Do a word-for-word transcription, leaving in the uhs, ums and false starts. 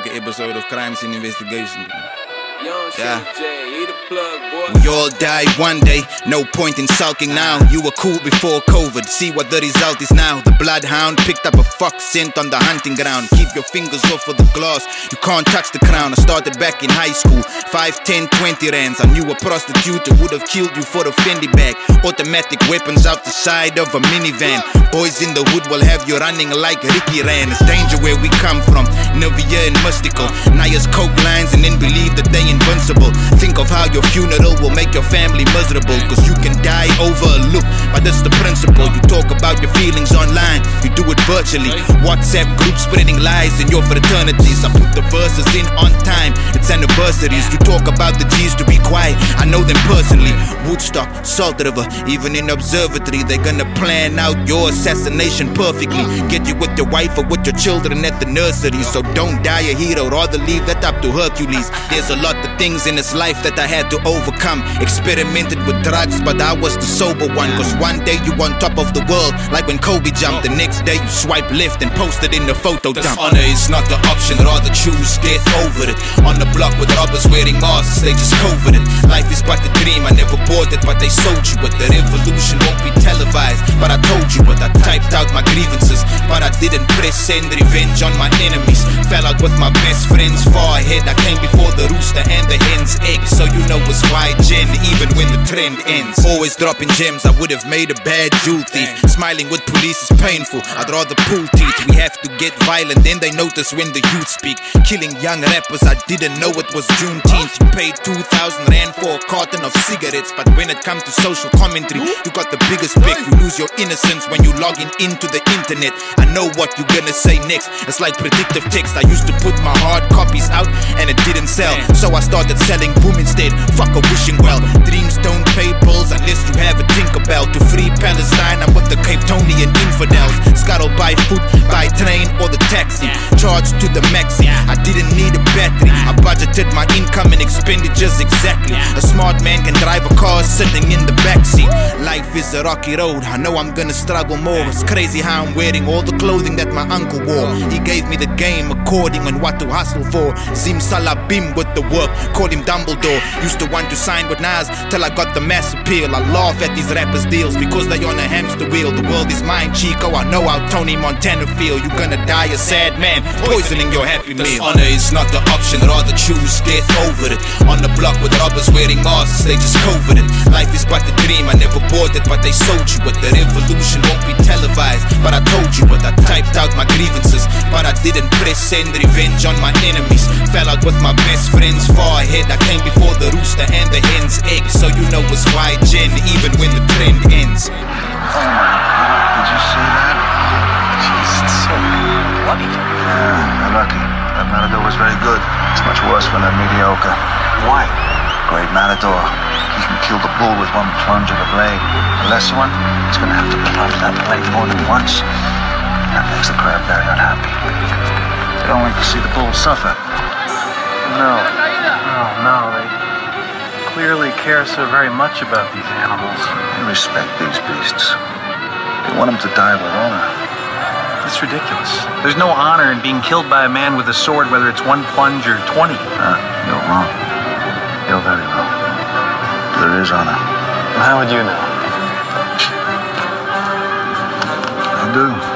like an episode of Crime Scene Investigation. Young Yeah. J, he the plug, boy. We all die one day, no point in sulking now. You were cool before COVID, see what the result is now. The bloodhound picked up a fox scent on the hunting ground. Keep your fingers off of the glass, you can't touch the crown. I started back in high school, five, ten, twenty rands. I knew a prostitute who would have killed you for a Fendi bag. Automatic weapons out the side of a minivan. Boys in the hood will have you running like Ricky ran. It's danger where we come from, Novia and Mystical. Naya's coke lines and then believe that they invincible. Think of how your funeral will make your family miserable. Cause you can die over a look, but that's the principle. You talk about your feelings online, you do it virtually. WhatsApp groups spreading lies in your fraternities. I put the verses in on time, it's anniversaries. You talk about the G's to be quiet, I know them personally. Woodstock, Salt River, even in observatory, they're gonna plan out your assassination perfectly. Get you with your wife or with your children at the nursery. So don't die a hero, rather leave that up to Hercules. There's a lot of things in this life that I had to overcome. Experimented with drugs, but I was the sober one. Cause one day you on top of the world, like when Kobe jumped. The next day you swipe left and posted in the photo dump. Honor is not the option, rather choose death over it. On the block with robbers wearing masks, they just covered it. Life is but a dream, I never bought it, but they sold you it. The revolution won't be televised, but I told you it. I typed out my grievances, but I didn't press send revenge on my enemies. Fell out with my best friends far ahead. I came before the rooster and the hen's egg, so you know it's why Jen, even when the trend ends. Always dropping gems, I would have made a bad jewel thief. Smiling with police is painful, I'd rather pull teeth. We have to get violent, then they notice when the youth speak. Killing young rappers, I didn't know it was Juneteenth. You paid two thousand rand for a carton of cigarettes, but when it comes to social commentary, you got the biggest pick. You lose your innocence when you log in into the internet. I know what you're gonna say next, it's like predictive text. I used to put my hard copies out and it didn't sell, so I started selling boom instead. Fuck a wishing well. Dreams don't pay bills unless you have a Tinkerbell. To free Palestine, I'm with the Cape Tonian infidels. Scuttle by foot, by train or the taxi. Charged to the maxi, I didn't need a battery. I budgeted my income and expenditures exactly. A smart man can drive a car sitting in the backseat. Life is a rocky road, I know I'm gonna struggle more. It's crazy how I'm wearing all the clothing that my uncle wore. He gave me the game according on what to hustle for. Zim Salabim with the work, call him Dumbledore. Used to want to sign with Nas till I got the mass appeal. I laugh at these rappers' deals because they on a hamster wheel. The world is mine, Chico, I know how Tony Montana feel. You gonna die a sad man, poisoning your happy meal. Honor is not the option, rather choose death over it. On the block with robbers wearing masks, they just covered it. Life is but a dream, I never bought it, but they sold you it. The revolution won't be televised, but I told you it. I typed out my grievances, but I didn't press send revenge on my enemies. Fell out with my best friends far ahead. I came before the rooster and the hen's egg, so you know it's why Jen, even when the trend ends. Oh my God, did you see that? Jeez, it's so bloody. Yeah, you're lucky. That Matador was very good. It's much worse when they're mediocre. Why? Great Matador. He can kill the bull with one plunge of the blade. The lesser one, he's gonna have to plunge that blade more than once. That makes the crowd very unhappy. They don't like to see the bull suffer. No, no, no, they clearly care so very much about these animals. They respect these beasts. They want them to die with honor. It's ridiculous. There's no honor in being killed by a man with a sword, whether it's one plunge or twenty. Ah, you're wrong. You're very wrong. There is honor. Well, how would you know? I do.